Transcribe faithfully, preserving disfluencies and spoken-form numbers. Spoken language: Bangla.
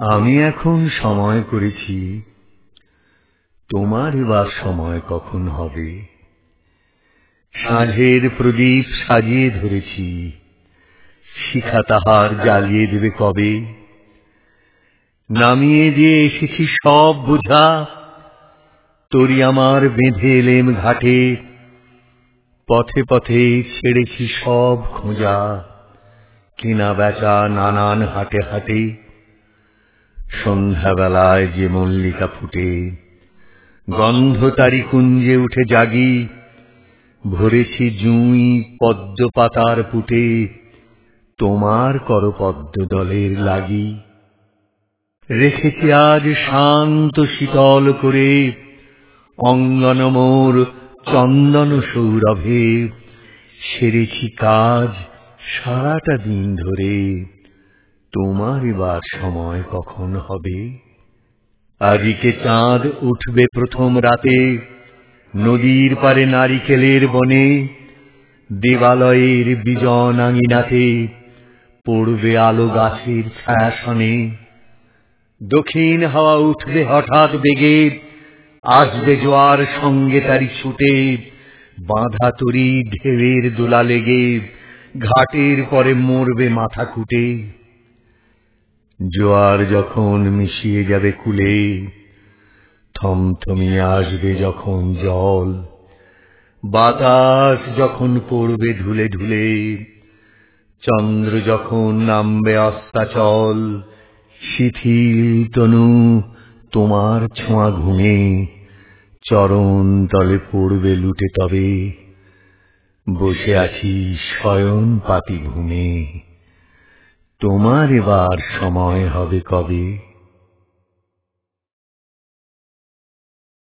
আমি এখন সময় করেছি, তোমার এবার সময় কখন হবে? সাঁঝের প্রদীপ সাজিয়ে ধরেছি, শিখা তাহার জ্বালিয়ে দেবে কবে? নামিয়ে দিয়ে এসেছি সব বোঝা, তরি আমার বেঁধে এলেম ঘাটে। পথে পথে ছেড়েছি সব খোঁজা, কেনা বেচা নানান হাটে হাটে। সন্ধ্যাবেলায় যে মল্লিকা ফুটে, গন্ধ তারি কুঞ্জে উঠে জাগি। ভরেছি জুঁই পদ্ম পাতার পুটে, তোমার করপদ্ম দলের লাগি। রেখেছি আজ শান্ত শীতল করে, অঙ্গন মোর চন্দন সৌরভে। সেরেছি কাজ সারাটা দিন ধরে, তোমার এবার সময় কখন হবে? আজকে চাঁদ উঠবে প্রথম রাতে, নদীর পারে নারিকেলের বনে। দেবালয়ের বিজন আঙিনাতে, পড়বে আলো গাছের ছায়াসনে। দক্ষিণ হাওয়া উঠবে হঠাৎ বেগে, আসবে জোয়ার সঙ্গে তারি ছুটে। বাঁধা তরি ঢেউয়ের দোলা লেগে, ঘাটের পরে মরবে মাথা কুটে। জোয়ার যখন মিশিয়ে যাবে কূলে, থমথমিয়ে আসবে যখন জল। বাতাস যখন পড়বে ঢুলে ঢুলে, চন্দ্র যখন নামবে অস্তাচল। শিথিল তনু তোমার ছোঁয়া ঘুমে, চরণ তলে পড়বে লুটে তবে। বসে আছি শয়ন পাতি ঘুমে, তোমার এবার সময় হবে কবে?